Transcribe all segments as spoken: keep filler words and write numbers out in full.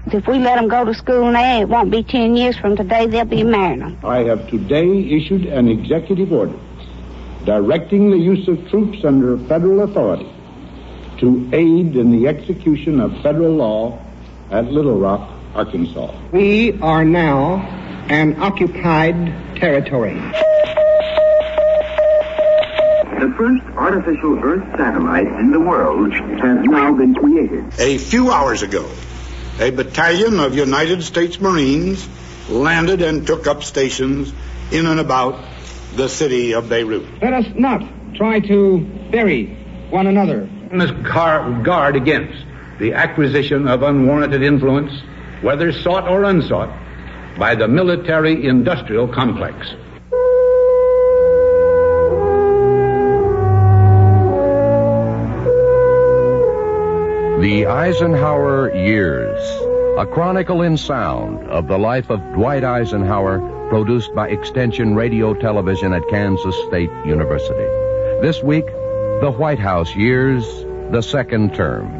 If we let them go to school now, it won't be ten years from today they'll be marrying them. I have today issued an executive order directing the use of troops under federal authority to aid in the execution of federal law at Little Rock, Arkansas. We are now an occupied territory. The first artificial Earth satellite in the world has now been created. A few hours ago, a battalion of United States Marines landed and took up stations in and about the city of Beirut. Let us not try to bury one another. We must guard against the acquisition of unwarranted influence, whether sought or unsought, by the military-industrial complex. The Eisenhower Years, a chronicle in sound of the life of Dwight Eisenhower, produced by Extension Radio Television at Kansas State University. This week, the White House Years, the second term.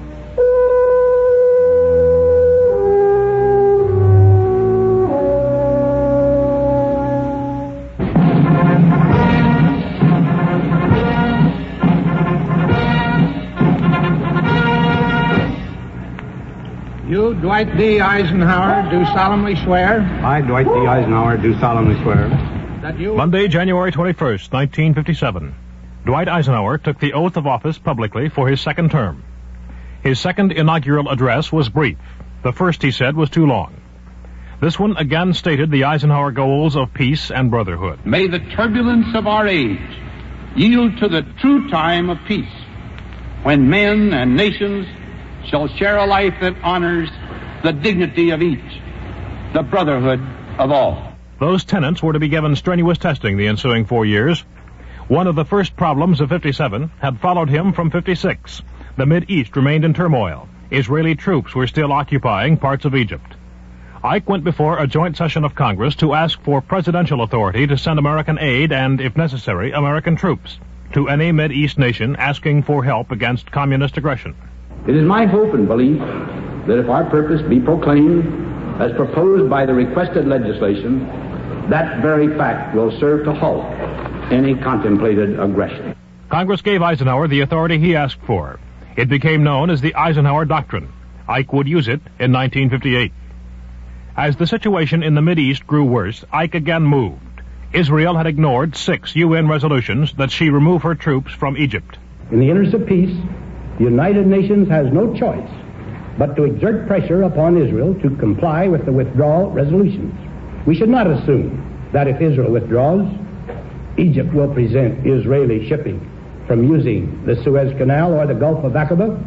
You, Dwight D. Eisenhower, do solemnly swear. I, Dwight D. Eisenhower, do solemnly swear. That you... Monday, January twenty-first, nineteen fifty-seven. Dwight Eisenhower took the oath of office publicly for his second term. His second inaugural address was brief. The first, he said, was too long. This one again stated the Eisenhower goals of peace and brotherhood. May the turbulence of our age yield to the true time of peace, when men and nations shall share a life that honors the dignity of each, the brotherhood of all. Those tenets were to be given strenuous testing the ensuing four years. One of the first problems of fifty-seven had followed him from fifty-six. The Mideast remained in turmoil. Israeli troops were still occupying parts of Egypt. Ike went before a joint session of Congress to ask for presidential authority to send American aid and, if necessary, American troops to any Mideast nation asking for help against communist aggression. It is my hope and belief that if our purpose be proclaimed as proposed by the requested legislation, that very fact will serve to halt any contemplated aggression. Congress gave Eisenhower the authority he asked for. It became known as the Eisenhower Doctrine. Ike would use it in nineteen fifty-eight. As the situation in the Mideast grew worse, Ike again moved. Israel had ignored six U N resolutions that she remove her troops from Egypt. In the interest of peace, the United Nations has no choice but to exert pressure upon Israel to comply with the withdrawal resolutions. We should not assume that if Israel withdraws, Egypt will prevent Israeli shipping from using the Suez Canal or the Gulf of Aqaba.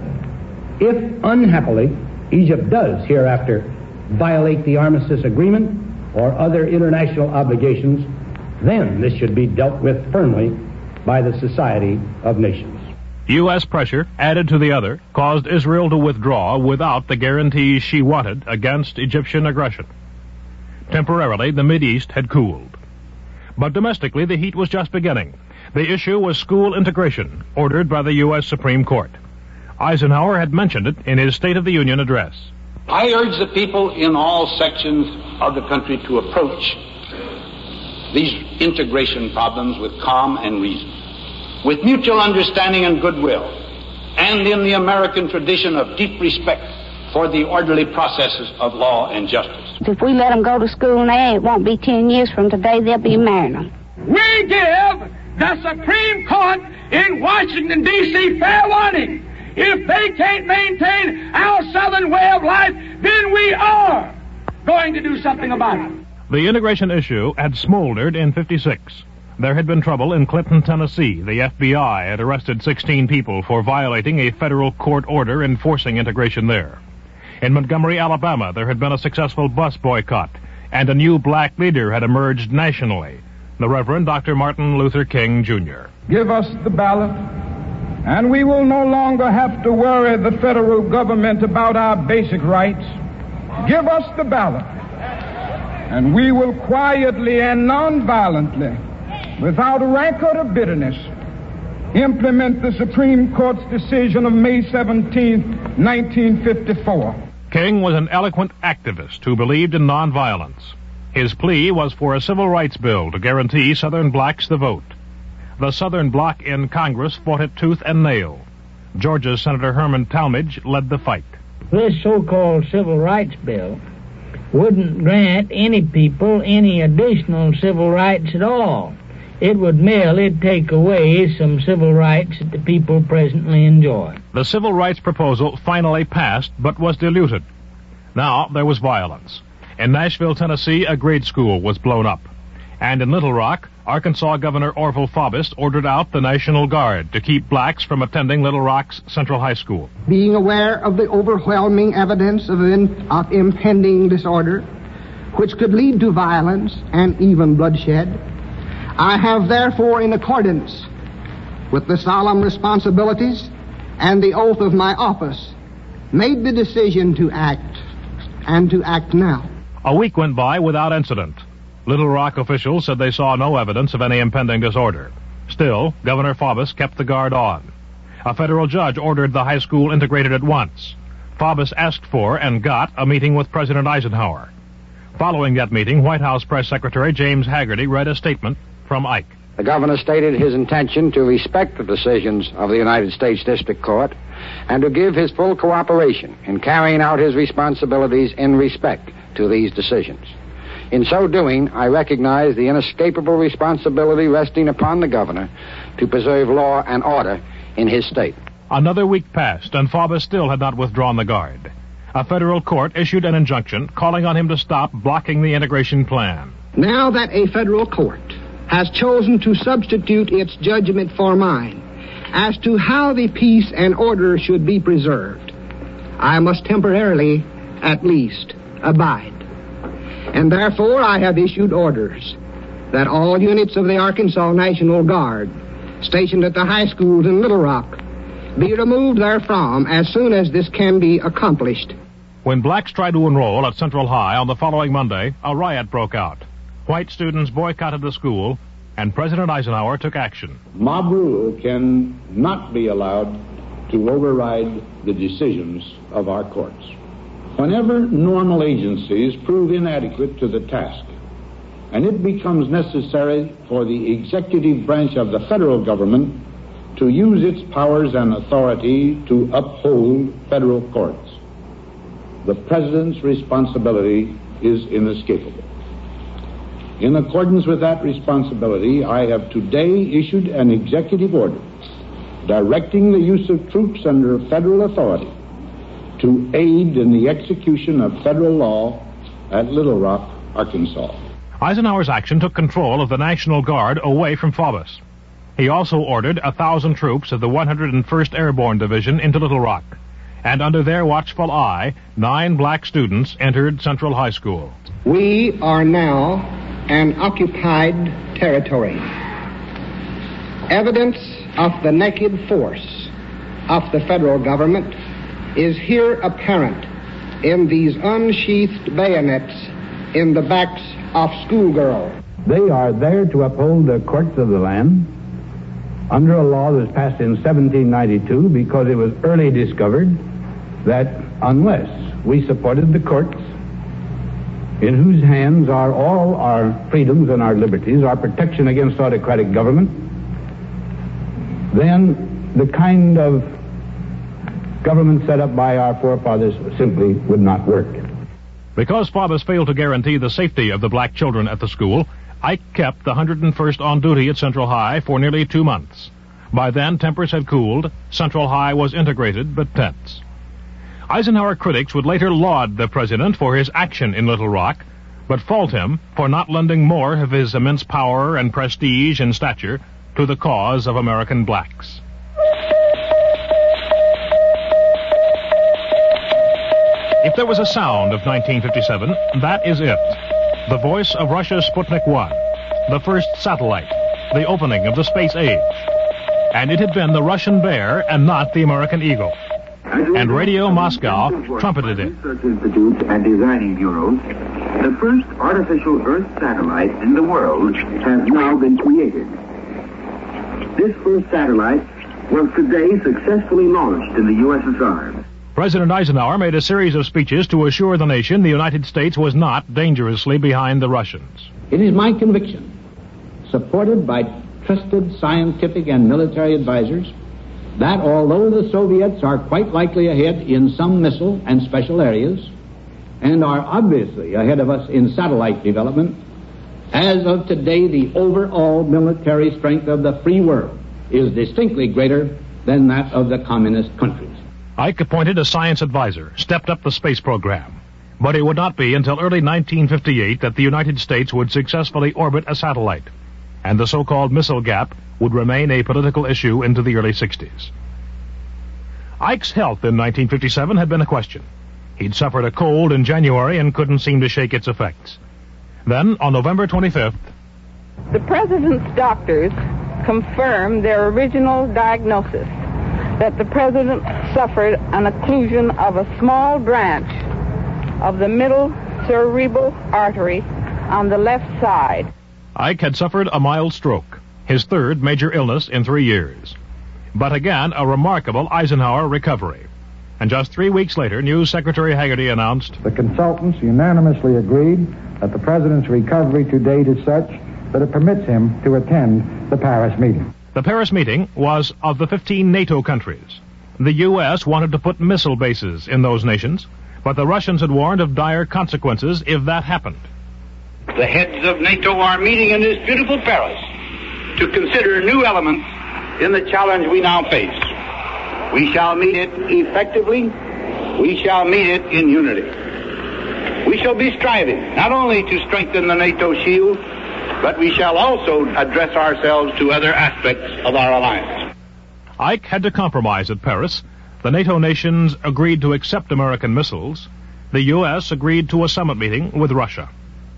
If, unhappily, Egypt does hereafter violate the armistice agreement or other international obligations, then this should be dealt with firmly by the Society of Nations. U S pressure, added to the other, caused Israel to withdraw without the guarantees she wanted against Egyptian aggression. Temporarily, the Mideast had cooled. But domestically, the heat was just beginning. The issue was school integration, ordered by the U S Supreme Court. Eisenhower had mentioned it in his State of the Union address. I urge the people in all sections of the country to approach these integration problems with calm and reason, with mutual understanding and goodwill, and in the American tradition of deep respect for the orderly processes of law and justice. If we let them go to school now, it won't be ten years from today they'll be marrying them. We give the Supreme Court in Washington, D C fair warning. If they can't maintain our Southern way of life, then we are going to do something about it. The integration issue had smoldered in fifty-six. There had been trouble in Clinton, Tennessee. The F B I had arrested sixteen people for violating a federal court order enforcing integration there. In Montgomery, Alabama, there had been a successful bus boycott, and a new black leader had emerged nationally, the Reverend Doctor Martin Luther King, Junior Give us the ballot, and we will no longer have to worry the federal government about our basic rights. Give us the ballot, and we will quietly and nonviolently, without rancor or bitterness, implement the Supreme Court's decision of May seventeenth, nineteen fifty-four. King was an eloquent activist who believed in nonviolence. His plea was for a civil rights bill to guarantee Southern blacks the vote. The Southern bloc in Congress fought it tooth and nail. Georgia's Senator Herman Talmadge led the fight. This so-called civil rights bill wouldn't grant any people any additional civil rights at all. It would merely take away some civil rights that the people presently enjoy. The civil rights proposal finally passed, but was diluted. Now there was violence. In Nashville, Tennessee, a grade school was blown up. And in Little Rock, Arkansas Governor Orville Faubus ordered out the National Guard to keep blacks from attending Little Rock's Central High School. Being aware of the overwhelming evidence of, in, of impending disorder, which could lead to violence and even bloodshed, I have therefore, in accordance with the solemn responsibilities and the oath of my office, made the decision to act, and to act now. A week went by without incident. Little Rock officials said they saw no evidence of any impending disorder. Still, Governor Faubus kept the guard on. A federal judge ordered the high school integrated at once. Faubus asked for and got a meeting with President Eisenhower. Following that meeting, White House Press Secretary James Hagerty read a statement from Ike. The governor stated his intention to respect the decisions of the United States District Court and to give his full cooperation in carrying out his responsibilities in respect to these decisions. In so doing, I recognize the inescapable responsibility resting upon the governor to preserve law and order in his state. Another week passed, and Faubus still had not withdrawn the guard. A federal court issued an injunction calling on him to stop blocking the integration plan. Now that a federal court has chosen to substitute its judgment for mine as to how the peace and order should be preserved, I must temporarily, at least, abide. And therefore I have issued orders that all units of the Arkansas National Guard stationed at the high schools in Little Rock be removed therefrom as soon as this can be accomplished. When blacks tried to enroll at Central High on the following Monday, a riot broke out. White students boycotted the school, and President Eisenhower took action. Mob rule can not be allowed to override the decisions of our courts. Whenever normal agencies prove inadequate to the task, and it becomes necessary for the executive branch of the federal government to use its powers and authority to uphold federal courts, the president's responsibility is inescapable. In accordance with that responsibility, I have today issued an executive order directing the use of troops under federal authority to aid in the execution of federal law at Little Rock, Arkansas. Eisenhower's action took control of the National Guard away from Faubus. He also ordered a thousand troops of the one hundred first Airborne Division into Little Rock, and under their watchful eye, nine black students entered Central High School. We are now an occupied territory. Evidence of the naked force of the federal government is here apparent in these unsheathed bayonets in the backs of schoolgirls. They are there to uphold the courts of the land under a law that was passed in seventeen ninety-two because it was early discovered that unless we supported the courts, in whose hands are all our freedoms and our liberties, our protection against autocratic government, then the kind of government set up by our forefathers simply would not work. Because Faubus failed to guarantee the safety of the black children at the school, Ike kept the one hundred first on duty at Central High for nearly two months. By then, tempers had cooled. Central High was integrated but tense. Eisenhower critics would later laud the president for his action in Little Rock, but fault him for not lending more of his immense power and prestige and stature to the cause of American blacks. If there was a sound of nineteen fifty-seven, that is it. The voice of Russia's Sputnik one, the first satellite, the opening of the space age. And it had been the Russian Bear and not the American Eagle. And Radio Moscow trumpeted it. Research institutes and designing bureaus, the first artificial Earth satellite in the world has now been created. This first satellite was today successfully launched in the U S S R. President Eisenhower made a series of speeches to assure the nation the United States was not dangerously behind the Russians. It is my conviction, supported by trusted scientific and military advisors, that although the Soviets are quite likely ahead in some missile and special areas, and are obviously ahead of us in satellite development, as of today the overall military strength of the free world is distinctly greater than that of the communist countries. Ike appointed a science advisor, stepped up the space program. But it would not be until early nineteen fifty-eight that the United States would successfully orbit a satellite, and the so-called missile gap would remain a political issue into the early sixties. Ike's health in nineteen fifty-seven had been a question. He'd suffered a cold in January and couldn't seem to shake its effects. Then, on November twenty-fifth, the President's doctors confirmed their original diagnosis that the President suffered an occlusion of a small branch of the middle cerebral artery on the left side. Ike had suffered a mild stroke, his third major illness in three years. But again, a remarkable Eisenhower recovery. And just three weeks later, News Secretary Hagerty announced, the consultants unanimously agreed that the President's recovery to date is such that it permits him to attend the Paris meeting. The Paris meeting was of the fifteen NATO countries. The U S wanted to put missile bases in those nations, but the Russians had warned of dire consequences if that happened. The heads of NATO are meeting in this beautiful Paris to consider new elements in the challenge we now face. We shall meet it effectively. We shall meet it in unity. We shall be striving not only to strengthen the NATO shield, but we shall also address ourselves to other aspects of our alliance. Ike had to compromise at Paris. The NATO nations agreed to accept American missiles. The U S agreed to a summit meeting with Russia.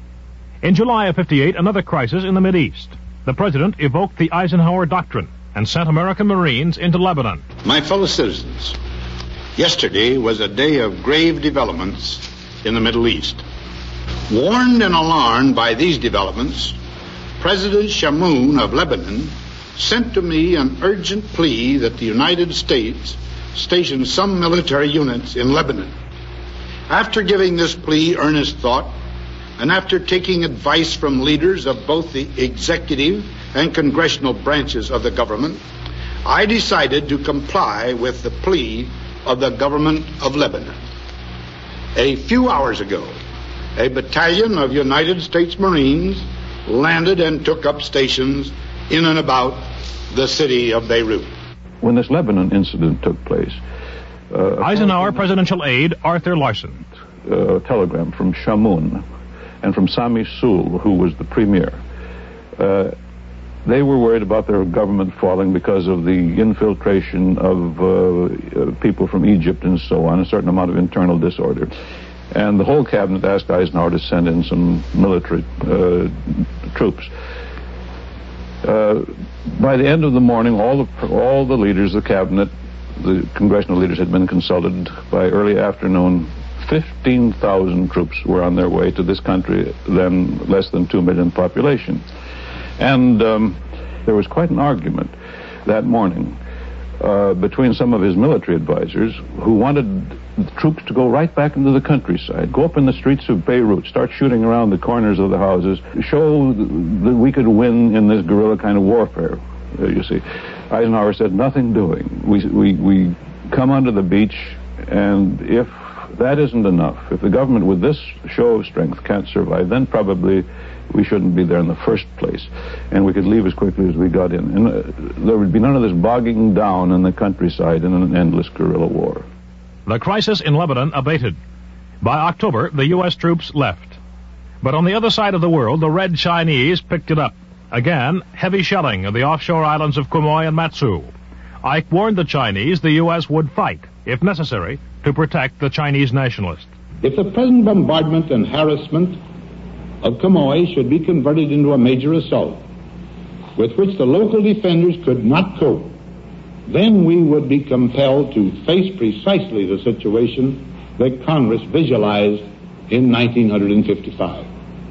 In July of fifty-eight, another crisis in the Mideast. The President evoked the Eisenhower Doctrine and sent American Marines into Lebanon. My fellow citizens, yesterday was a day of grave developments in the Middle East. Warned and alarmed by these developments, President Chamoun of Lebanon sent to me an urgent plea that the United States station some military units in Lebanon. After giving this plea earnest thought, and after taking advice from leaders of both the executive and congressional branches of the government, I decided to comply with the plea of the government of Lebanon. A few hours ago, a battalion of United States Marines landed and took up stations in and about the city of Beirut. When this Lebanon incident took place, uh, Eisenhower presidential aide Arthur Larson, uh, a telegram from Chamoun and from Sami Soul, who was the premier. Uh, they were worried about their government falling because of the infiltration of uh, uh, people from Egypt and so on, a certain amount of internal disorder. And the whole cabinet asked Eisenhower to send in some military uh, troops. Uh, by the end of the morning, all the all the leaders of the cabinet, the congressional leaders, had been consulted. By early afternoon, fifteen thousand troops were on their way to this country, then less than two million population. And um, there was quite an argument that morning uh, between some of his military advisors who wanted the troops to go right back into the countryside, go up in the streets of Beirut, start shooting around the corners of the houses, show that we could win in this guerrilla kind of warfare, uh, you see. Eisenhower said, nothing doing. We, we, we come onto the beach, and if that isn't enough, if the government with this show of strength can't survive, then probably we shouldn't be there in the first place, and we could leave as quickly as we got in. And uh, there would be none of this bogging down in the countryside in an endless guerrilla war. The crisis in Lebanon abated. By October, the U S troops left. But on the other side of the world, the Red Chinese picked it up. Again, heavy shelling of the offshore islands of Quemoy and Matsu. Ike warned the Chinese the U S would fight, if necessary, to protect the Chinese nationalists. If the present bombardment and harassment of Quemoy should be converted into a major assault, with which the local defenders could not cope, then we would be compelled to face precisely the situation that Congress visualized in nineteen fifty-five.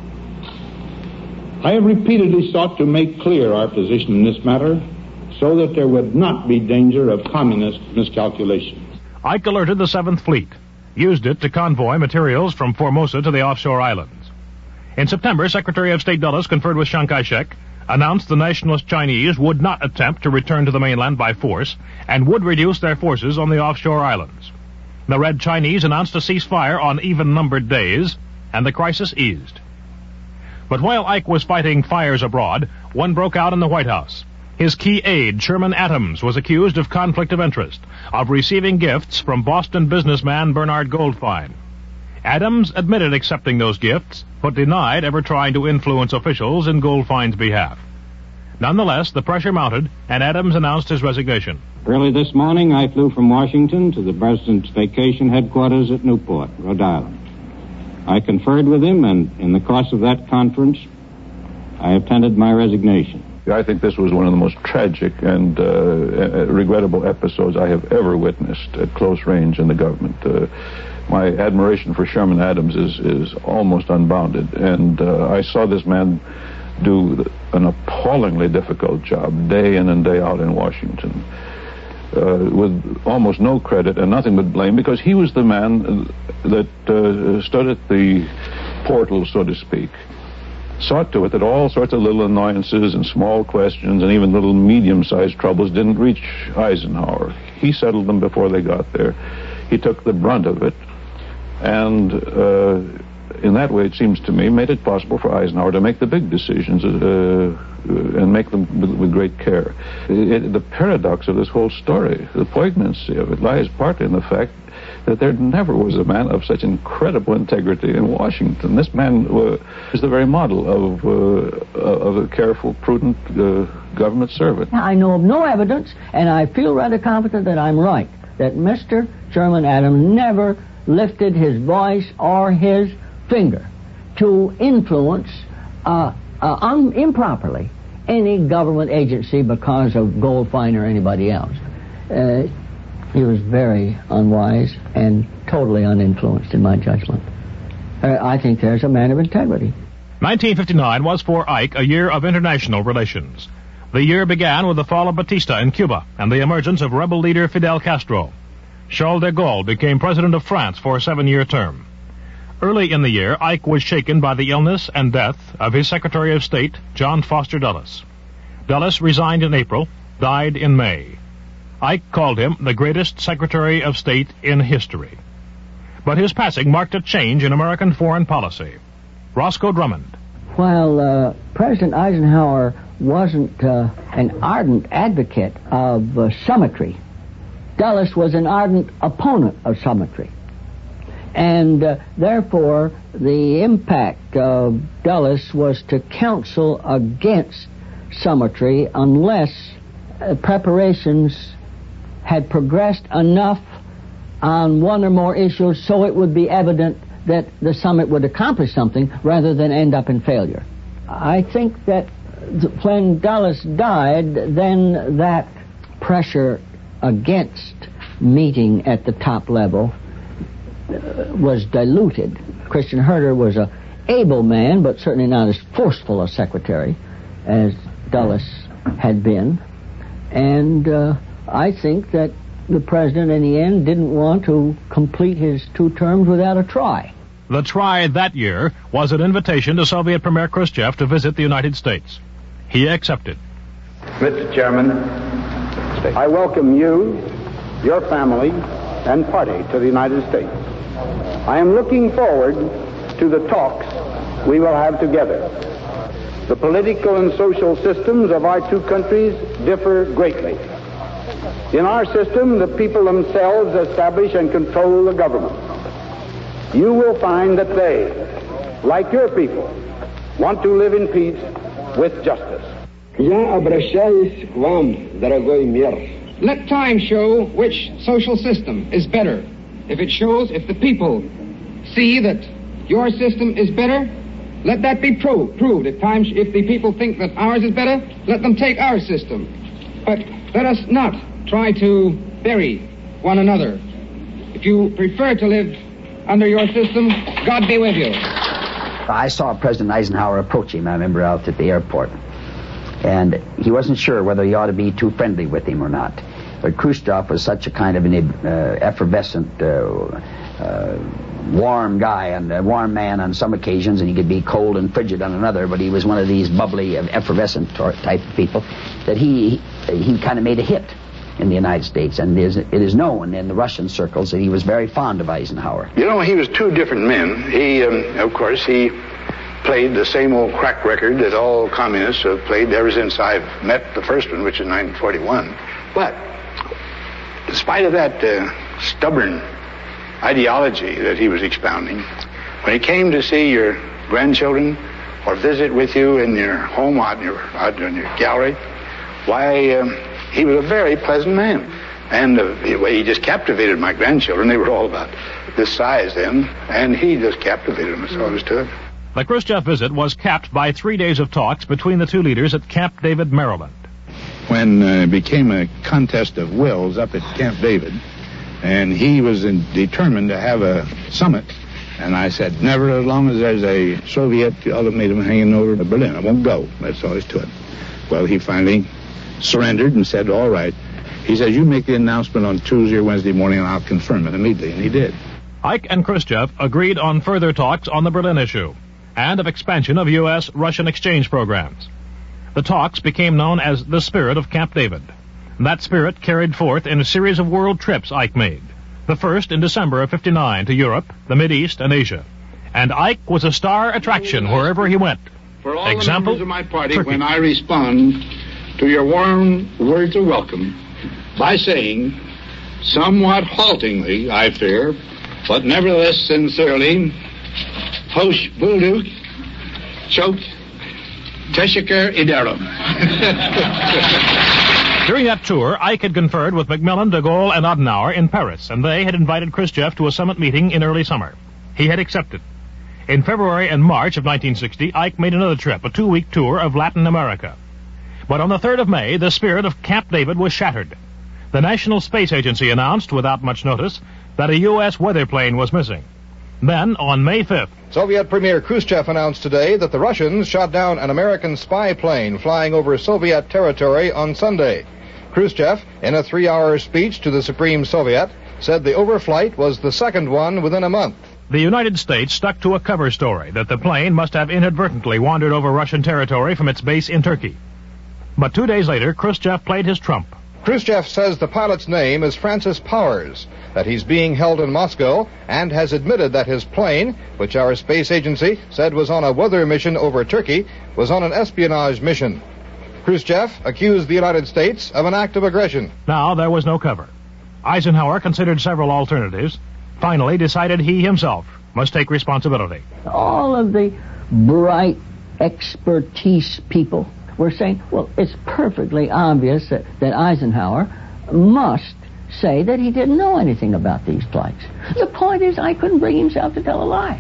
I have repeatedly sought to make clear our position in this matter so that there would not be danger of communist miscalculation. Ike alerted the Seventh Fleet, used it to convoy materials from Formosa to the offshore islands. In September, Secretary of State Dulles conferred with Chiang Kai-shek, announced the nationalist Chinese would not attempt to return to the mainland by force and would reduce their forces on the offshore islands. The Red Chinese announced a ceasefire on even-numbered days, and the crisis eased. But while Ike was fighting fires abroad, one broke out in the White House. His key aide, Sherman Adams, was accused of conflict of interest, of receiving gifts from Boston businessman Bernard Goldfein. Adams admitted accepting those gifts, but denied ever trying to influence officials in Goldfein's behalf. Nonetheless, the pressure mounted, and Adams announced his resignation. Early this morning, I flew from Washington to the President's vacation headquarters at Newport, Rhode Island. I conferred with him, and in the course of that conference, I tendered my resignation. I think this was one of the most tragic and uh, regrettable episodes I have ever witnessed at close range in the government. Uh, my admiration for Sherman Adams is, is almost unbounded, and uh, I saw this man do an appallingly difficult job day in and day out in Washington uh, with almost no credit and nothing but blame, because he was the man that uh, stood at the portal, so to speak, saw to it that all sorts of little annoyances and small questions and even little medium-sized troubles didn't reach Eisenhower. He settled them before they got there. He took the brunt of it, and uh, in that way, it seems to me, made it possible for Eisenhower to make the big decisions uh, and make them with, with great care. It, it, the paradox of this whole story, the poignancy of it, lies partly in the fact that there never was a man of such incredible integrity in Washington. This man uh, is the very model of uh, of a careful, prudent uh, government servant. I know of no evidence, and I feel rather confident that I'm right, that Mister Sherman Adams never lifted his voice or his finger to influence uh, uh, un- improperly any government agency because of Goldfein or anybody else. Uh, He was very unwise and totally uninfluenced, in my judgment. Uh, I think there's a man of integrity. nineteen fifty-nine was for Ike a year of international relations. The year began with the fall of Batista in Cuba and the emergence of rebel leader Fidel Castro. Charles de Gaulle became president of France for a seven-year term. Early in the year, Ike was shaken by the illness and death of his Secretary of State, John Foster Dulles. Dulles resigned in April, died in May. Ike called him the greatest Secretary of State in history. But his passing marked a change in American foreign policy. Roscoe Drummond. While uh, President Eisenhower wasn't uh, an ardent advocate of uh, symmetry, Dulles was an ardent opponent of symmetry. And uh, therefore, the impact of Dulles was to counsel against symmetry unless uh, preparations had progressed enough on one or more issues so it would be evident that the summit would accomplish something rather than end up in failure. I think that when Dulles died, then that pressure against meeting at the top level uh, was diluted. Christian Herter was an able man, but certainly not as forceful a secretary as Dulles had been. And uh, I think that the president, in the end, didn't want to complete his two terms without a try. The try that year was an invitation to Soviet Premier Khrushchev to visit the United States. He accepted. Mister Chairman, I welcome you, your family, and party to the United States. I am looking forward to the talks we will have together. The political and social systems of our two countries differ greatly. In our system, the people themselves establish and control the government. You will find that they, like your people, want to live in peace with justice. Я обращаюсь к вам, дорогой мир. Let time show which social system is better. If it shows, if the people see that your system is better, let that be pro- proved. If time, if the people think that ours is better, let them take our system. But let us not try to bury one another. If you prefer to live under your system, God be with you. I saw President Eisenhower approach him, I remember, out at the airport. And he wasn't sure whether he ought to be too friendly with him or not. But Khrushchev was such a kind of an uh, effervescent, uh, uh, warm guy and a warm man on some occasions, and he could be cold and frigid on another, but he was one of these bubbly, effervescent type of people, that he, he, he kind of made a hit in the United States, and it is, it is known in the Russian circles that he was very fond of Eisenhower. You know, he was two different men. He, um, of course, he played the same old crack record that all communists have played ever since I've met the first one, which is nineteen forty-one. But, in spite of that uh, stubborn ideology that he was expounding, when he came to see your grandchildren or visit with you in your home out in your, out in your gallery, why, um, he was a very pleasant man. And uh, he just captivated my grandchildren. They were all about this size then, and he just captivated them, so understood. The Khrushchev visit was capped by three days of talks between the two leaders at Camp David, Maryland. When uh, it became a contest of wills up at Camp David, and he was in, determined to have a summit, and I said, never as long as there's a Soviet ultimatum hanging over Berlin. I won't go. That's all there is to it. Well, he finally surrendered and said, all right. He says, you make the announcement on Tuesday or Wednesday morning, and I'll confirm it immediately. And he did. Ike and Khrushchev agreed on further talks on the Berlin issue and of expansion of U S Russian exchange programs. The talks became known as the Spirit of Camp David. That spirit carried forth in a series of world trips Ike made. The first in December of fifty-nine to Europe, the Mideast, and Asia. And Ike was a star attraction wherever he went. For all Example, the members of my party, Turkey. when I respond to your warm words of welcome by saying, somewhat haltingly, I fear, but nevertheless sincerely, Hoş bulduk, çok teşekkür ederim. During that tour, Ike had conferred with Macmillan, de Gaulle, and Adenauer in Paris, and they had invited Khrushchev to a summit meeting in early summer. He had accepted. In February and March of nineteen sixty, Ike made another trip, a two-week tour of Latin America. But on the third of May, the spirit of Camp David was shattered. The National Space Agency announced, without much notice, that a U S weather plane was missing. Then, on May fifth, Soviet Premier Khrushchev announced today that the Russians shot down an American spy plane flying over Soviet territory on Sunday. Khrushchev, in a three-hour speech to the Supreme Soviet, said the overflight was the second one within a month. the United States stuck to a cover story that the plane must have inadvertently wandered over Russian territory from its base in Turkey. But two days later, Khrushchev played his trump. Khrushchev says the pilot's name is Francis Powers, that he's being held in Moscow, and has admitted that his plane, which our space agency said was on a weather mission over Turkey, was on an espionage mission. Khrushchev accused the United States of an act of aggression. Now, there was no cover. Eisenhower considered several alternatives, finally decided he himself must take responsibility. All of the bright expertise people were saying, well, it's perfectly obvious that, that Eisenhower must say that he didn't know anything about these flights. The point is, I couldn't bring himself to tell a lie.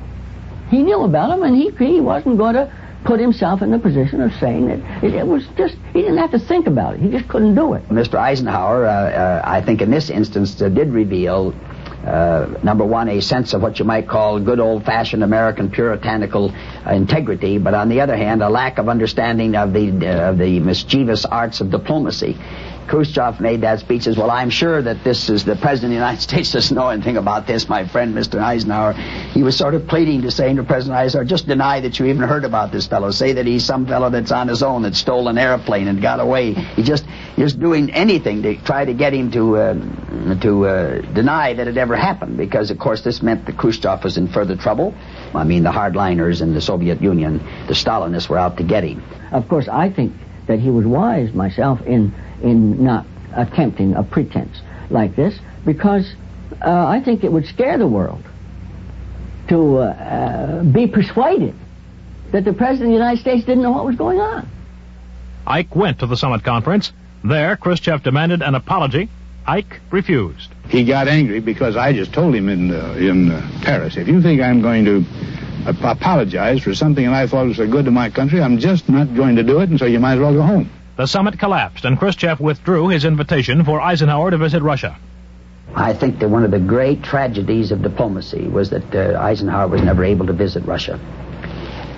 He knew about them, and he, he wasn't going to put himself in the position of saying that it, it was just, he didn't have to think about it. He just couldn't do it. Mister Eisenhower, uh, uh, I think in this instance, uh, did reveal, uh, number one, a sense of what you might call good old-fashioned American puritanical uh, integrity, but on the other hand, a lack of understanding of the, uh, of the mischievous arts of diplomacy. Khrushchev made that speech as, well, I'm sure that this is the President of the United States doesn't know anything about this, my friend, Mister Eisenhower. He was sort of pleading to saying to President Eisenhower, just deny that you even heard about this fellow. Say that he's some fellow that's on his own that stole an airplane and got away. He just, just doing anything to try to get him to, uh, to uh, deny that it ever happened, because, of course, this meant that Khrushchev was in further trouble. I mean, the hardliners in the Soviet Union, the Stalinists, were out to get him. Of course, I think that he was wise, myself, in in not attempting a pretense like this, because uh, I think it would scare the world to uh, uh, be persuaded that the President of the United States didn't know what was going on. Ike went to the summit conference. There, Khrushchev demanded an apology. Ike refused. He got angry because I just told him in uh, in uh, Paris, if you think I'm going to uh, apologize for something that I thought was so good to my country, I'm just not going to do it, and so you might as well go home. The summit collapsed, and Khrushchev withdrew his invitation for Eisenhower to visit Russia. I think that one of the great tragedies of diplomacy was that uh, Eisenhower was never able to visit Russia.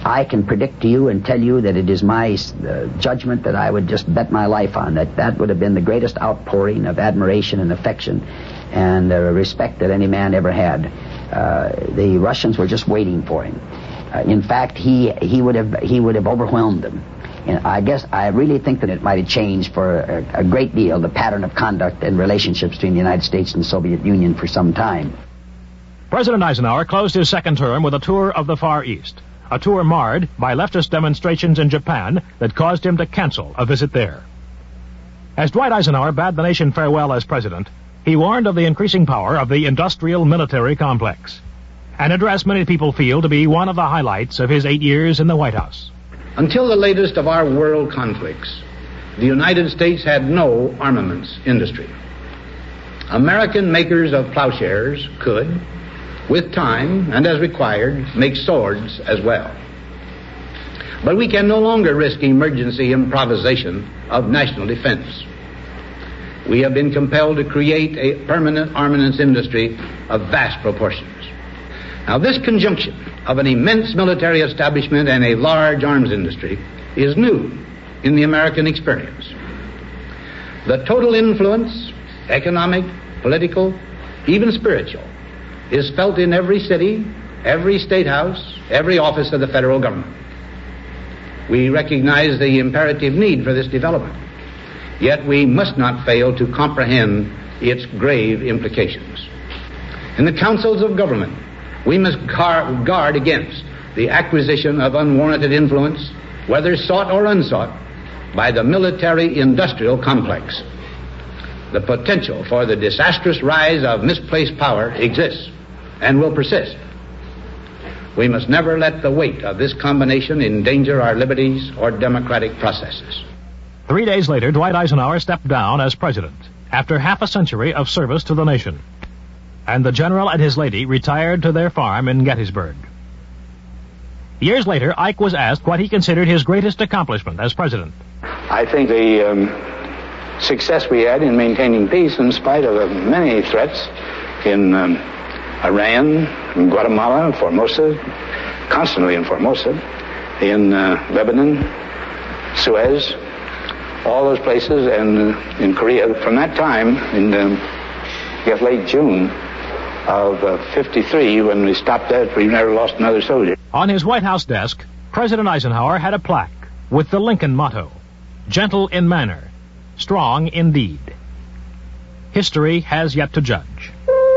I can predict to you and tell you that it is my uh, judgment that I would just bet my life on, that that would have been the greatest outpouring of admiration and affection and uh, respect that any man ever had. Uh, the Russians were just waiting for him. Uh, in fact, he he would have he would have overwhelmed them. And I guess I really think that it might have changed for a, a great deal the pattern of conduct and relationships between the United States and the Soviet Union for some time. President Eisenhower closed his second term with a tour of the Far East, a tour marred by leftist demonstrations in Japan that caused him to cancel a visit there. As Dwight Eisenhower bade the nation farewell as president, he warned of the increasing power of the industrial military complex, an address many people feel to be one of the highlights of his eight years in the White House. Until the latest of our world conflicts, the United States had no armaments industry. American makers of plowshares could, with time and as required, make swords as well. But we can no longer risk emergency improvisation of national defense. We have been compelled to create a permanent armaments industry of vast proportions. Now, this conjunction of an immense military establishment and a large arms industry is new in the American experience. The total influence, economic, political, even spiritual, is felt in every city, every state house, every office of the federal government. We recognize the imperative need for this development, yet we must not fail to comprehend its grave implications. In the councils of government, we must guard against the acquisition of unwarranted influence, whether sought or unsought, by the military-industrial complex. The potential for the disastrous rise of misplaced power exists and will persist. We must never let the weight of this combination endanger our liberties or democratic processes. Three days later, Dwight Eisenhower stepped down as president after half a century of service to the nation, and the general and his lady retired to their farm in Gettysburg. Years later, Ike was asked what he considered his greatest accomplishment as president. I think the um, success we had in maintaining peace in spite of uh, many threats in um, Iran, in Guatemala, Formosa, constantly in Formosa, in uh, Lebanon, Suez, all those places, and uh, in Korea. From that time, in um, I guess late June of uh, fifty-three, when we stopped that, we never lost another soldier. On his White House desk, President Eisenhower had a plaque with the Lincoln motto, gentle in manner, strong in deed. History has yet to judge.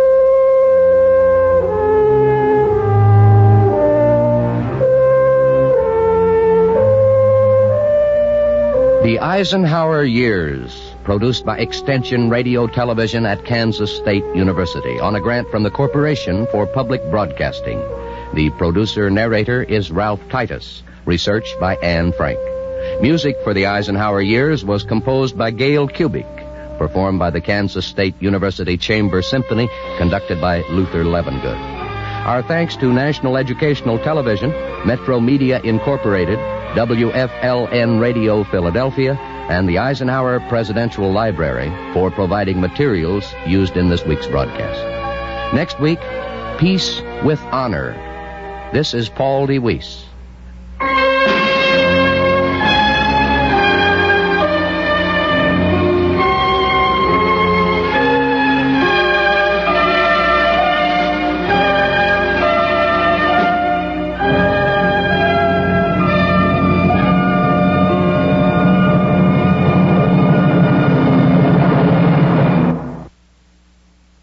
The Eisenhower Years, produced by Extension Radio Television at Kansas State University on a grant from the Corporation for Public Broadcasting. The producer-narrator is Ralph Titus. Research by Anne Frank. Music for the Eisenhower Years was composed by Gail Kubik, performed by the Kansas State University Chamber Symphony, conducted by Luther Levengood. Our thanks to National Educational Television, Metro Media Incorporated, W F L N Radio Philadelphia, and the Eisenhower Presidential Library for providing materials used in this week's broadcast. Next week, Peace with Honor. This is Paul D. Weiss.